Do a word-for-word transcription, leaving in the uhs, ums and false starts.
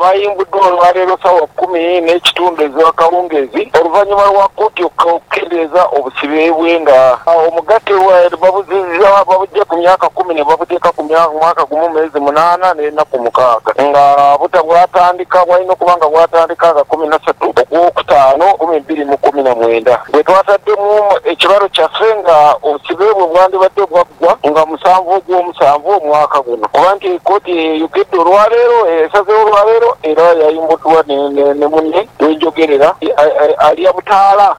bayimbuddwa olwaleero ssaawa kkumi n'ekitundu ez'akawungezi oluvannyuma lwa kkooti okukendeeza obusibe bwe nga omugatte babuzizza babujja ku myaka kumi ne babuteeka ku mwaka gumu mwezi munaana n'ennaku mukaaga nga buta bwatandika bwalina okuba nga bwatandika nga kumi na ssatu ogwokutaano kumi bbiri mu kumi na mwenda bwe twasaddemu ekibalo kyaffe nga obusibe bwe bwandibadde bwaggwa nga musanvu ogw'omusanvu omwaka guno kuba nti kkooti eyogedde olwaleero esazeewo olwaleero era yayimbuddwa ne munne wenjogerera ali abutaala